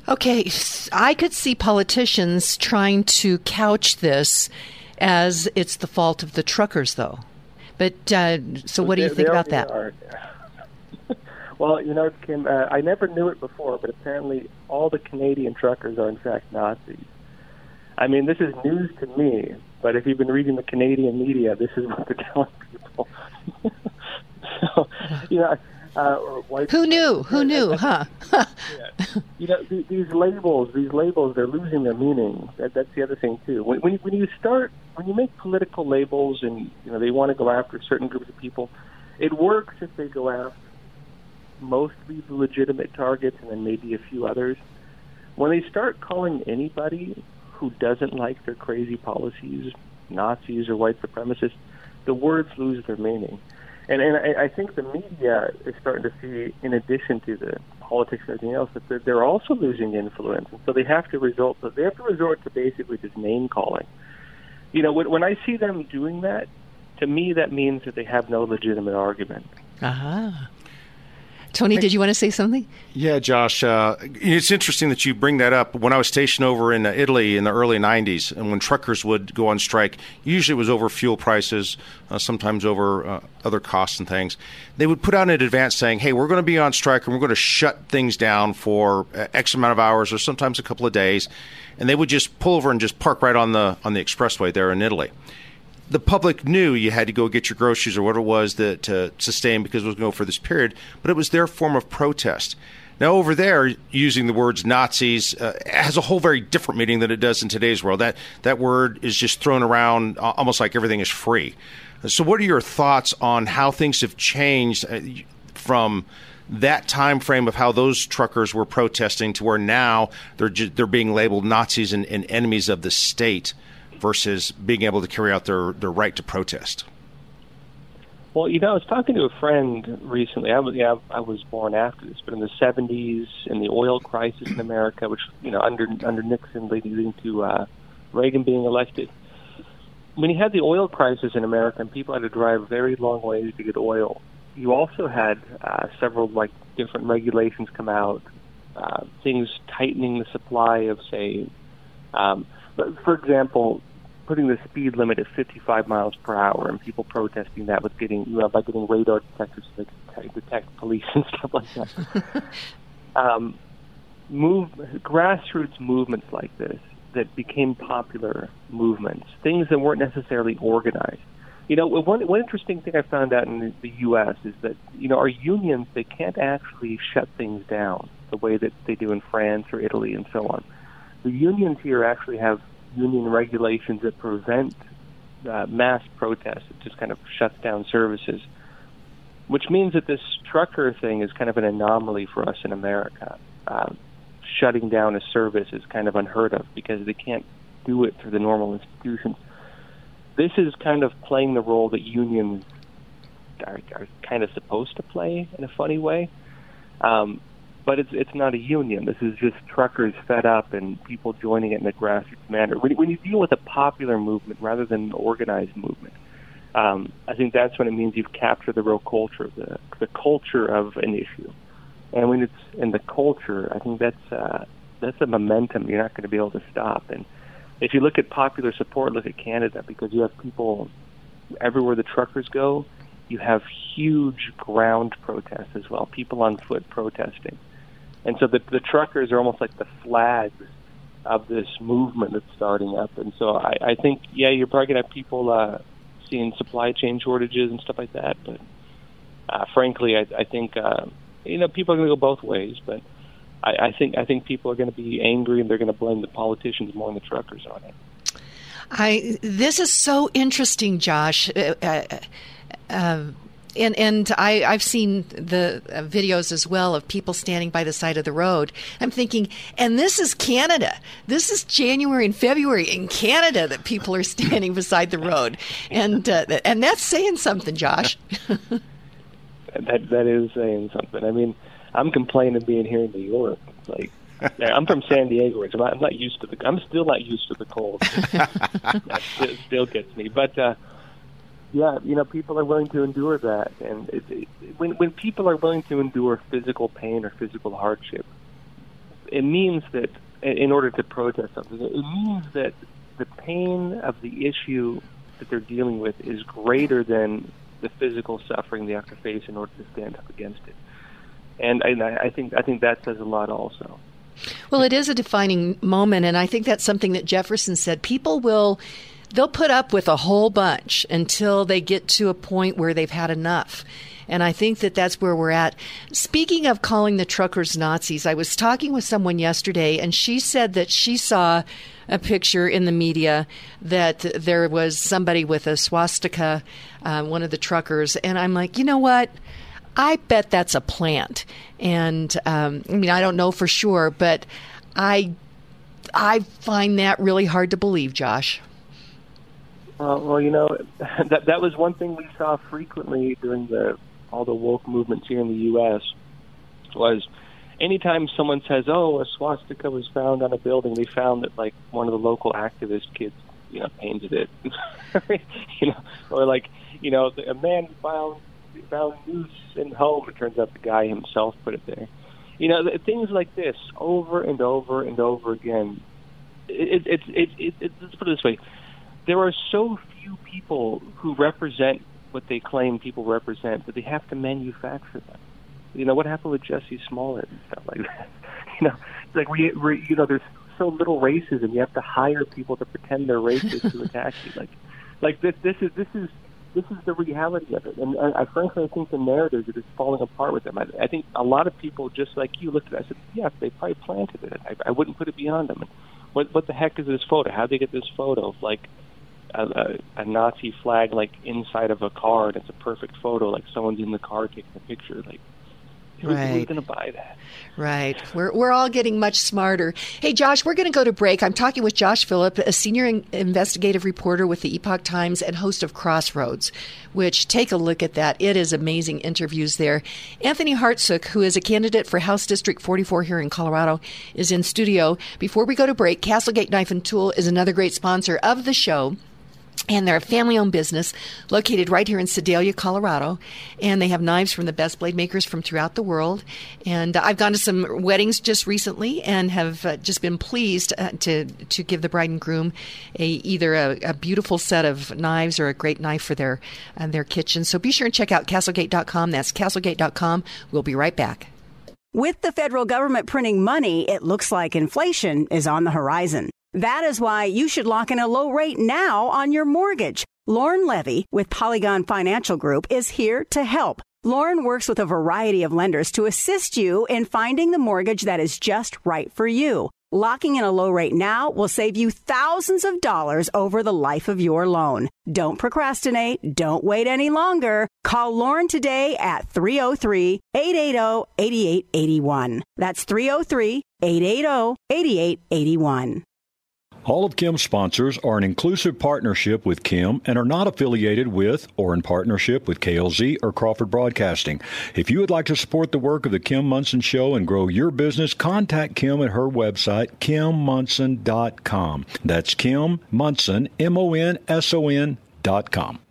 Okay, I could see politicians trying to couch this as it's the fault of the truckers, though. But uh, so what do you they, think they about that? Are. Well, you know, Kim, uh, I never knew it before, but apparently all the Canadian truckers are in fact Nazis. I mean, this is news to me, but if you've been reading the Canadian media, this is what they're telling people. So, you know, uh, white Who knew? Who knew, huh? yeah. You know, th- these labels, these labels, they're losing their meaning. That, that's the other thing, too. When, when, you, when you start, when you make political labels and, you know, they want to go after certain groups of people, it works if they go after mostly the legitimate targets and then maybe a few others. When they start calling anybody who doesn't like their crazy policies Nazis or white supremacists, the words lose their meaning. And, and I, I think the media is starting to see, in addition to the politics and everything else, that they're, they're also losing influence. And so they have to resort, they have to resort to basically just name calling. You know, when, when I see them doing that, to me that means that they have no legitimate argument. Uh-huh. Tony, did you want to say something? Yeah, Josh, uh, it's interesting that you bring that up. When I was stationed over in uh, Italy in the early nineties, and when truckers would go on strike, usually it was over fuel prices, uh, sometimes over uh, other costs and things, they would put out in advance saying, hey, we're going to be on strike and we're going to shut things down for X amount of hours or sometimes a couple of days. And they would just pull over and just park right on the on the expressway there in Italy. The public knew you had to go get your groceries or whatever it was that, to sustain because it was going to go for this period, but it was their form of protest. Now, over there, using the words Nazis uh, has a whole very different meaning than it does in today's world. That that word is just thrown around almost like everything is free. So what are your thoughts on how things have changed from that time frame of how those truckers were protesting to where now they're ju- they're being labeled Nazis and, and enemies of the state, versus being able to carry out their, their right to protest? Well, you know, I was talking to a friend recently. I was, yeah, I was born after this, but in the seventies, in the oil crisis in America, which, you know, under under Nixon leading to uh, Reagan being elected, when you had the oil crisis in America and people had to drive very long ways to get oil, you also had uh, several, like, different regulations come out, uh, things tightening the supply of, say, um, for example, putting the speed limit at fifty-five miles per hour, and people protesting that with getting, you know, by getting radar detectors to detect, detect police and stuff like that. um, move grassroots movements like this that became popular movements, things that weren't necessarily organized. You know, one one interesting thing I found out in the U S is that, you know, our unions, they can't actually shut things down the way that they do in France or Italy and so on. The unions here actually have union regulations that prevent uh, mass protests. It just kind of shuts down services, which means that this trucker thing is kind of an anomaly for us in America. Uh, shutting down a service is kind of unheard of because they can't do it through the normal institutions. This is kind of playing the role that unions are, are kind of supposed to play in a funny way. Um, But it's it's not a union. This is just truckers fed up and people joining it in a grassroots manner. When, when you deal with a popular movement rather than an organized movement, um, I think that's when it means you've captured the real culture, the the culture of an issue. And when it's in the culture, I think that's uh, that's a momentum you're not going to be able to stop. And if you look at popular support, look at Canada, because you have people everywhere the truckers go. You have huge ground protests as well, people on foot protesting. And so the, the truckers are almost like the flags of this movement that's starting up. And so I, I think, yeah, you're probably going to have people uh, seeing supply chain shortages and stuff like that. But uh, frankly, I, I think, uh, you know, people are going to go both ways. But I, I think I think people are going to be angry and they're going to blame the politicians more than the truckers on it. I this is so interesting, Josh. Uh, uh, uh, And and I, I've seen the uh, videos as well of people standing by the side of the road. I'm thinking, and this is Canada. This is January and February in Canada that people are standing beside the road, and uh, and that's saying something, Josh. that that is saying something. I mean, I'm complaining being here in New York. It's like I'm from San Diego, so I'm not, I'm not used to the. I'm still not used to the cold. That still, still gets me, but. Uh, Yeah, you know, people are willing to endure that, and it, it, when when people are willing to endure physical pain or physical hardship, it means that in order to protest something, it means that the pain of the issue that they're dealing with is greater than the physical suffering they have to face in order to stand up against it. And, and I, I think I think that says a lot also. Well, it is a defining moment, and I think that's something that Jefferson said. People will, they'll put up with a whole bunch until they get to a point where they've had enough. And I think that that's where we're at. Speaking of calling the truckers Nazis, I was talking with someone yesterday, and she said that she saw a picture in the media that there was somebody with a swastika, uh, one of the truckers. And I'm like, you know what? I bet that's a plant. And um, I mean, I don't know for sure, but I I find that really hard to believe, Josh. Uh, well, you know, that that was one thing we saw frequently during the all the woke movements here in the U S was anytime someone says, "Oh, a swastika was found on a building," they found that like one of the local activist kids, you know, painted it, you know, or like, you know, a man found found noose in home. It turns out the guy himself put it there. You know, things like this over and over and over again. It, it, it, it, it, let's put it this way: there are so few people who represent what they claim people represent that they have to manufacture them. You know, what happened with Jesse Smollett and stuff like that? You know, it's like we, we, you know, there's so little racism. You have to hire people to pretend they're racist to attack you. Like, like this, this is this is this is the reality of it. And I, I frankly, I think the narratives are just falling apart with them. I, I think a lot of people, just like you, looked at it. I said, yes, they probably planted it. I, I wouldn't put it beyond them. And what what the heck is this photo? How'd they get this photo of like A, a, a Nazi flag like inside of a car, and it's a perfect photo, like someone's in the car taking a picture? Like, who's, right. who's going to buy that? Right. We're we're all getting much smarter. Hey, Josh, we're going to go to break. I'm talking with Josh Phillip, a senior in- investigative reporter with the Epoch Times and host of Crossroads, which, take a look at that. It is amazing interviews there. Anthony Hartsook, who is a candidate for House District forty-four here in Colorado, is in studio. Before we go to break, Castlegate Knife and Tool is another great sponsor of the show. And they're a family-owned business located right here in Sedalia, Colorado. And they have knives from the best blade makers from throughout the world. And I've gone to some weddings just recently and have uh, just been pleased uh, to to give the bride and groom a either a, a beautiful set of knives or a great knife for their uh, their kitchen. So be sure and check out Castlegate dot com. That's Castlegate dot com. We'll be right back. With the federal government printing money, it looks like inflation is on the horizon. That is why you should lock in a low rate now on your mortgage. Lauren Levy with Polygon Financial Group is here to help. Lauren works with a variety of lenders to assist you in finding the mortgage that is just right for you. Locking in a low rate now will save you thousands of dollars over the life of your loan. Don't procrastinate. Don't wait any longer. Call Lauren today at three oh three, eight eight oh, eight eight eight one. That's three oh three, eight eight oh, eight eight eight one. All of Kim's sponsors are an inclusive partnership with Kim and are not affiliated with or in partnership with K L Z or Crawford Broadcasting. If you would like to support the work of the Kim Monson Show and grow your business, contact Kim at her website, kim monson dot com. That's Kim Monson, M O N S O N dot com.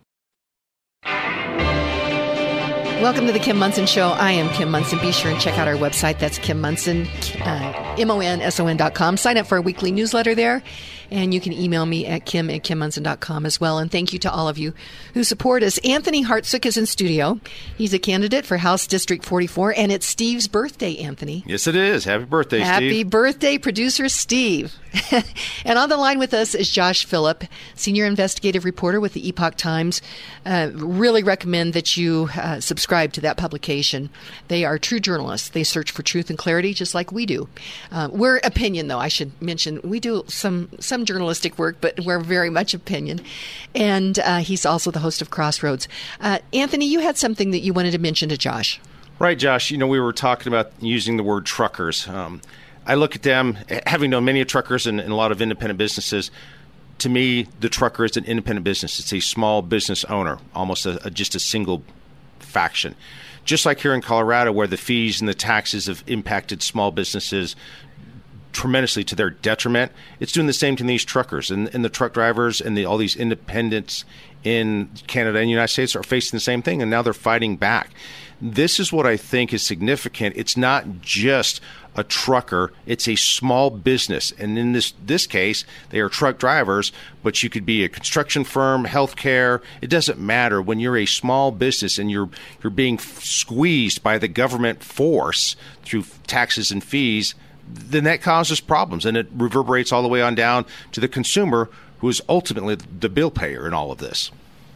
Welcome to the Kim Monson Show. I am Kim Monson. Be sure and check out our website. That's Kim Monson, uh, M O N S O N dot com. Sign up for a weekly newsletter there, and you can email me at kim at kim monson dot com as well. And thank you to all of you who support us. Anthony Hartsook is in studio. He's a candidate for House District forty-four, and it's Steve's birthday, Anthony. Yes, it is. Happy birthday, Happy Steve. Happy birthday, producer Steve. And on the line with us is Josh Phillip, senior investigative reporter with the Epoch Times. Uh, really recommend that you uh, subscribe to that publication. They are true journalists. They search for truth and clarity just like we do. Uh, we're opinion, though, I should mention. We do some, some journalistic work, but we're very much opinion. And uh, he's also the host of Crossroads. Uh, Anthony, you had something that you wanted to mention to Josh. Right, Josh. You know, we were talking about using the word truckers. Um, I look at them, having known many truckers and, and a lot of independent businesses. To me, the trucker is an independent business. It's a small business owner, almost a, a, just a single faction. Just like here in Colorado, where the fees and the taxes have impacted small businesses tremendously to their detriment, it's doing the same to these truckers and, and the truck drivers and the, all these independents in Canada and the United States are facing the same thing, and now they're fighting back. This is what I think is significant. It's not just a trucker, it's a small business. And in this this case, they are truck drivers, but you could be a construction firm, healthcare. It doesn't matter. When you're a small business and you're you're being squeezed by the government force through taxes and fees, then that causes problems, and it reverberates all the way on down to the consumer, who is ultimately the bill payer in all of this.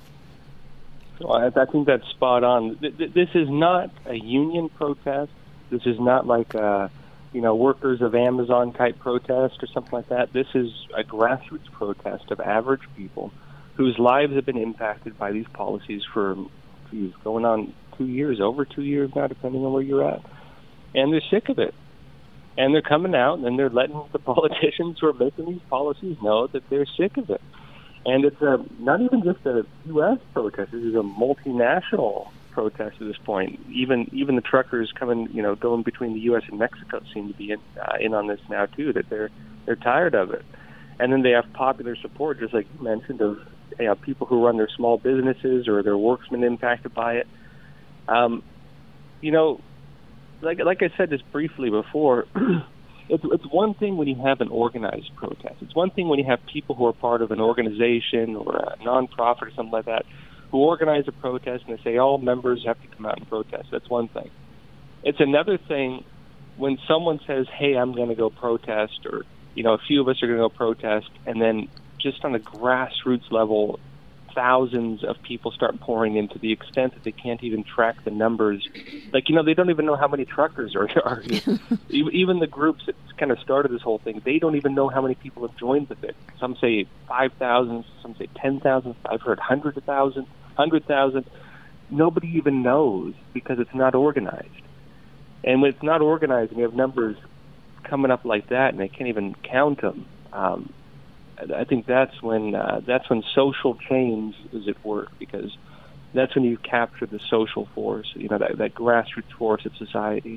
Well, I, I think that's spot on. This is not a union protest. This is not like a, you know, workers of Amazon type protest or something like that. This is a grassroots protest of average people whose lives have been impacted by these policies for, geez, going on two years, over two years now, depending on where you're at. And they're sick of it. And they're coming out and they're letting the politicians who are making these policies know that they're sick of it. And it's a, not even just a U S protest. This is a multinational protest at this point. Even even the truckers coming, you know, going between the U S and Mexico seem to be in, uh, in on this now too. That they're they're tired of it. And then they have popular support, just like you mentioned, of you know, people who run their small businesses or their workmen impacted by it. Um, you know, like like I said this briefly before. It's, it's one thing when you have an organized protest. It's one thing when you have people who are part of an organization or a nonprofit or something like that who organize a protest and they say all members have to come out and protest. That's one thing. It's another thing when someone says, hey, I'm going to go protest, or, you know, a few of us are going to go protest, and then just on a grassroots level, thousands of people start pouring in to the extent that they can't even track the numbers. Like, you know, they don't even know how many truckers are. are even the groups that kind of started this whole thing, they don't even know how many people have joined with it. Some say five thousand, some say ten thousand. I've heard hundreds of thousands, one hundred thousand. Nobody even knows because it's not organized. And when it's not organized and you have numbers coming up like that and they can't even count them, um, I think that's when uh, that's when social change is at work, because that's when you capture the social force, you know, that, that grassroots force of society.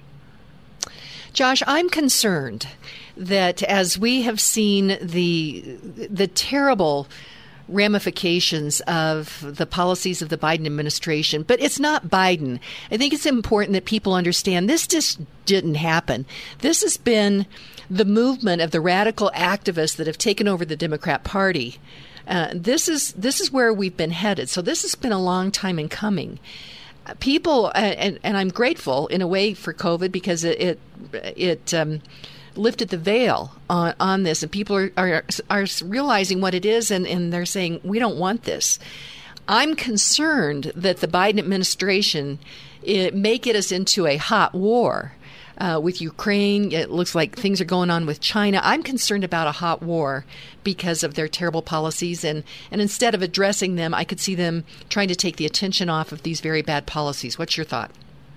Josh, I'm concerned that as we have seen the the terrible ramifications of the policies of the Biden administration, but it's not Biden. I think it's important that people understand this just didn't happen. This has been the movement of the radical activists that have taken over the Democrat Party. Uh, this is this is where we've been headed. So this has been a long time in coming. Uh, people, uh, and, and I'm grateful in a way for COVID, because it it, it um, lifted the veil on, on this, and people are, are are realizing what it is, and, and they're saying, we don't want this. I'm concerned that the Biden administration it may get us into a hot war. Uh, with Ukraine, it looks like things are going on with China. I'm concerned about a hot war because of their terrible policies. And, and instead of addressing them, I could see them trying to take the attention off of these very bad policies. What's your thought?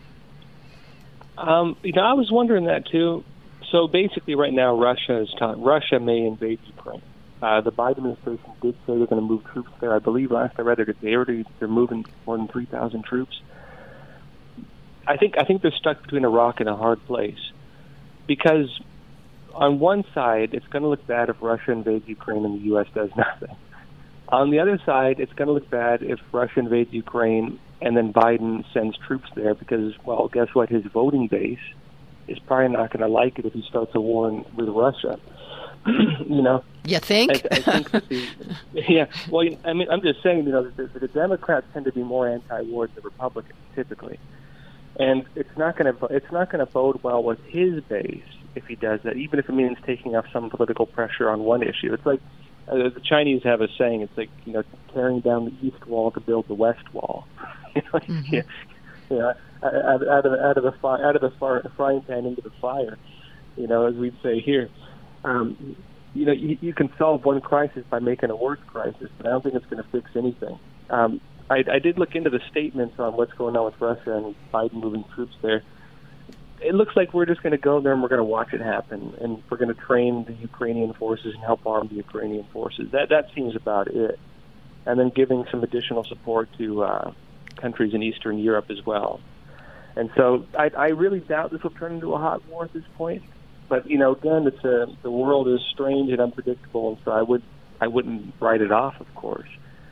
Um, you know, I was wondering that too. So basically right now, Russia is ta- Russia may invade Ukraine. Uh, the Biden administration did say they're going to move troops there. I believe last I read that they already, they're moving more than three thousand troops. I think I think they're stuck between a rock and a hard place, because on one side, it's going to look bad if Russia invades Ukraine and the U S does nothing. On the other side, it's going to look bad if Russia invades Ukraine and then Biden sends troops there, because, well, guess what? His voting base is probably not going to like it if he starts a war in, with Russia. You know? You think? I, I think that the, yeah. Well, I mean, I'm just saying, you know, the, the Democrats tend to be more anti-war than the Republicans, typically. And it's not going to it's not going to bode well with his base if he does that, even if it means taking off some political pressure on one issue. It's like uh, the Chinese have a saying. It's like, you know, tearing down the east wall to build the west wall. You know, mm-hmm. yeah, yeah, out, out of out of the fire, out of the fire, frying pan into the fire. You know, as we'd say here. Um, you know, you, you can solve one crisis by making a worse crisis, but I don't think it's going to fix anything. Um, I, I did look into the statements on what's going on with Russia and Biden moving troops there. It looks like we're just going to go there and we're going to watch it happen, and we're going to train the Ukrainian forces and help arm the Ukrainian forces. That that seems about it. And then giving some additional support to uh, countries in Eastern Europe as well. And so I, I really doubt this will turn into a hot war at this point. But, you know, again, it's a, the world is strange and unpredictable, and so I, would, I wouldn't write it off, of course.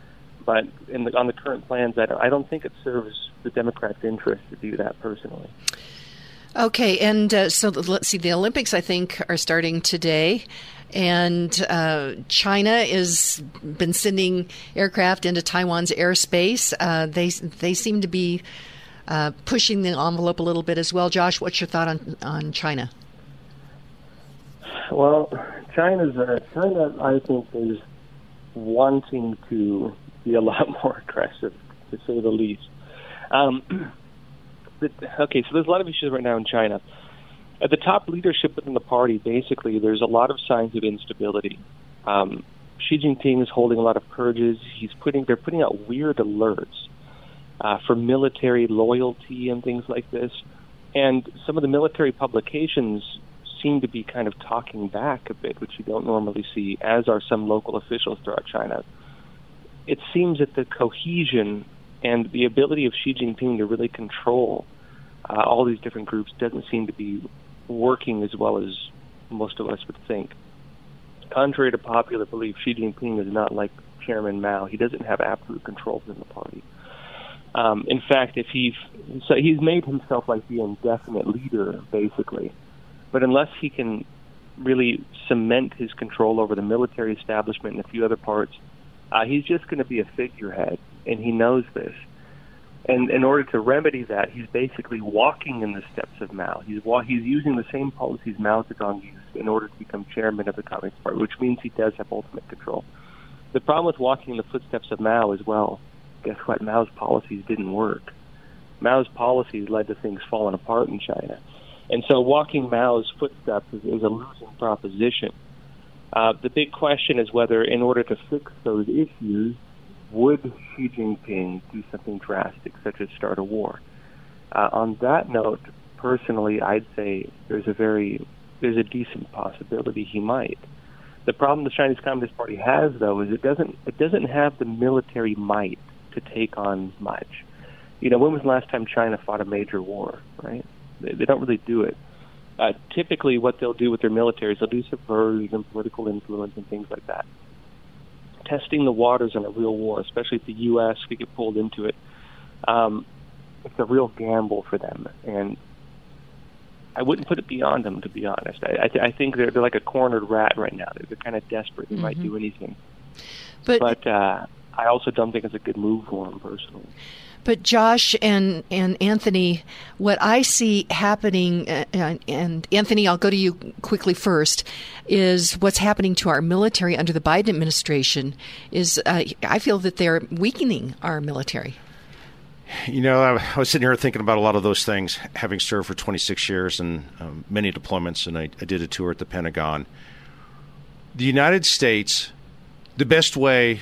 but in the, on the current plans, I don't, I don't think it serves the Democrats' interest to do that personally. Okay, and uh, so let's see, the Olympics, I think, are starting today, and uh, China has been sending aircraft into Taiwan's airspace. Uh, they they seem to be uh, pushing the envelope a little bit as well. Josh, what's your thought on, on China? Well, China's uh, China, I think, is wanting to be a lot more aggressive, to say the least. Um, but, okay, so there's a lot of issues right now in China. At the top leadership within the party, basically, there's a lot of signs of instability. Um, Xi Jinping is holding a lot of purges. He's putting they're putting out weird alerts uh, for military loyalty and things like this. And some of the military publications seem to be kind of talking back a bit, which you don't normally see, as are some local officials throughout China. It seems that the cohesion and the ability of Xi Jinping to really control uh, all these different groups doesn't seem to be working as well as most of us would think. Contrary to popular belief, Xi Jinping is not like Chairman Mao. He doesn't have absolute control in the party. Um, in fact, if he so he's made himself like the indefinite leader, basically. But unless he can really cement his control over the military establishment and a few other parts, uh, he's just going to be a figurehead, and he knows this. And in order to remedy that, he's basically walking in the steps of Mao. He's wa- he's using the same policies Mao Zedong used in order to become chairman of the Communist Party, which means he does have ultimate control. The problem with walking in the footsteps of Mao is, well, guess what? Mao's policies didn't work. Mao's policies led to things falling apart in China. And so walking Mao's footsteps is, is a losing proposition. Uh, the big question is whether, in order to fix those issues, would Xi Jinping do something drastic, such as start a war? Uh, on that note, personally, I'd say there's a very there's a decent possibility he might. The problem the Chinese Communist Party has, though, is it doesn't it doesn't have the military might to take on much. You know, when was the last time China fought a major war, right? They, they don't really do it. Uh, typically, what they'll do with their military is they'll do subversion and political influence and things like that. Testing the waters in a real war, especially if the U S we get pulled into it, um, it's a real gamble for them. And I wouldn't put it beyond them, to be honest. I, I, th- I think they're, they're like a cornered rat right now. They're, they're kind of desperate. They mm-hmm. might do anything. But, but uh, I also don't think it's a good move for them personally. But Josh and, and Anthony, what I see happening, uh, and Anthony, I'll go to you quickly first, is what's happening to our military under the Biden administration is uh, I feel that they're weakening our military. You know, I, I was sitting here thinking about a lot of those things, having served for twenty-six years and um, many deployments, and I, I did a tour at the Pentagon. The United States, the best way,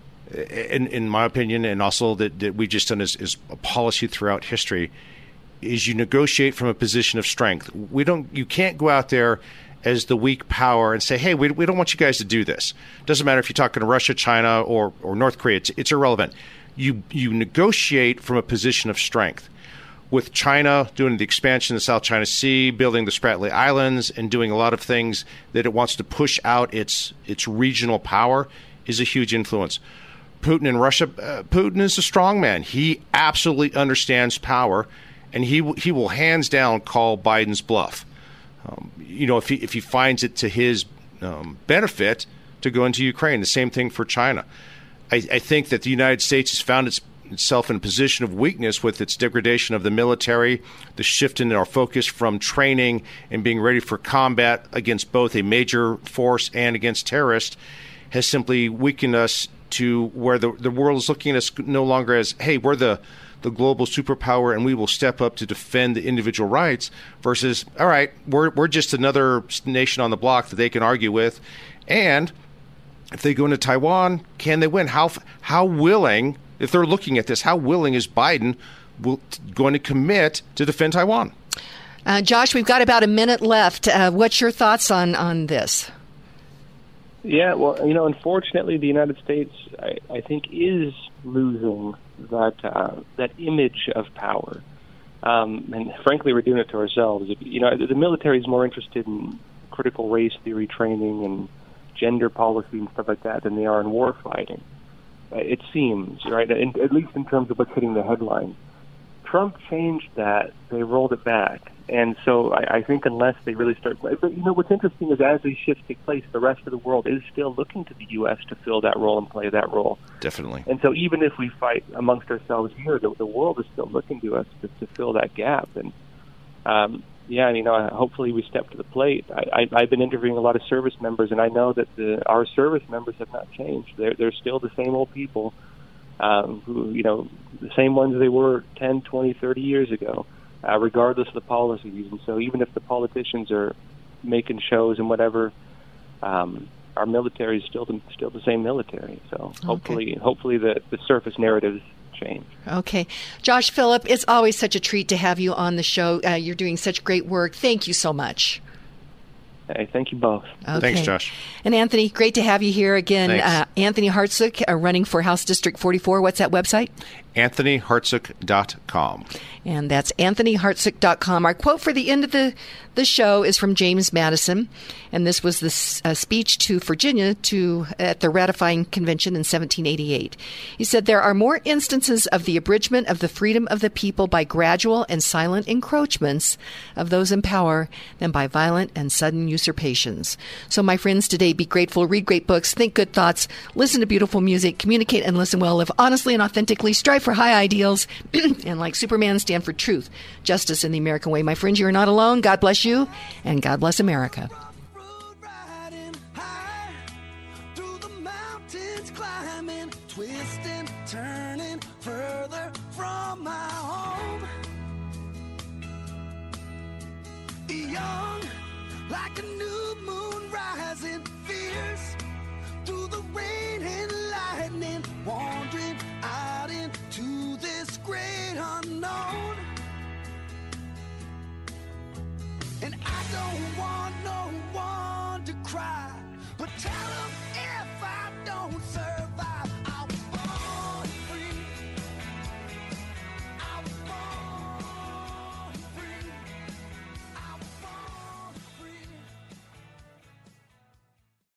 In, in my opinion, and also that, that we've just done is, is a policy throughout history, is you negotiate from a position of strength. We don't, you can't go out there as the weak power and say, hey, we, we don't want you guys to do this. Doesn't matter if you're talking to Russia, China, or, or North Korea. It's, it's irrelevant. You, you negotiate from a position of strength. With China doing the expansion of the South China Sea, building the Spratly Islands, and doing a lot of things that it wants to push out its its regional power is a huge influence. Putin in Russia, uh, Putin is a strong man. He absolutely understands power, and he he will hands down call Biden's bluff. Um, you know, if he if he finds it to his um, benefit to go into Ukraine. The same thing for China. I, I think that the United States has found its, itself in a position of weakness with its degradation of the military, the shift in our focus from training and being ready for combat against both a major force and against terrorists, has simply weakened us to where the the world is looking at us no longer as, hey, we're the, the global superpower and we will step up to defend the individual rights, versus, all right, we're we're just another nation on the block that they can argue with. And if they go into Taiwan, can they win? How how willing, if they're looking at this, how willing is Biden will, going to commit to defend Taiwan? Uh, Josh, we've got about a minute left. Uh, what's your thoughts on, on this? Yeah, well, you know, unfortunately, the United States, I, I think, is losing that uh, that image of power. Um, and frankly, we're doing it to ourselves. You know, the military is more interested in critical race theory training and gender policy and stuff like that than they are in war fighting. it seems, right, in, at least in terms of what's hitting the headlines. Trump changed that. They rolled it back. And so I, I think unless they really start... But, you know, what's interesting is as these shifts take place, the rest of the world is still looking to the U S to fill that role and play that role. Definitely. And so even if we fight amongst ourselves here, the, the world is still looking to us to, to fill that gap. And, um, yeah, and, you know, hopefully we step to the plate. I, I, I've been interviewing a lot of service members, and I know that the, our service members have not changed. They're, they're still the same old people um, who, you know, the same ones they were ten, twenty, thirty years ago. Uh, regardless of the policies. And so even if the politicians are making shows and whatever, um, our military is still the, still the same military. So okay. hopefully hopefully the, the surface narratives change. Okay. Josh Phillip, it's always such a treat to have you on the show. Uh, you're doing such great work. Thank you so much. Hey, thank you both. Okay. Thanks, Josh. And Anthony, great to have you here again. Uh, Anthony Hartsook, uh, running for House District forty-four. What's that website? Anthony Hartsook dot com. And that's Anthony Hartsook dot com. Our quote for the end of the, the show is from James Madison, and this was the uh, speech to Virginia to at the ratifying convention in seventeen eighty-eight. He said, "There are more instances of the abridgment of the freedom of the people by gradual and silent encroachments of those in power than by violent and sudden usurpations." So, my friends, today be grateful, read great books, think good thoughts, listen to beautiful music, communicate and listen well, live honestly and authentically, strive for high ideals, and like Superman, stand for truth, justice, and the American way. My friends, you are not alone. God bless you, and God bless America. Twisting, turning further from my home. Young, like a new moon rising, fierce through the rain and lightning, wandering out into this great unknown. And I don't want no one to cry, but time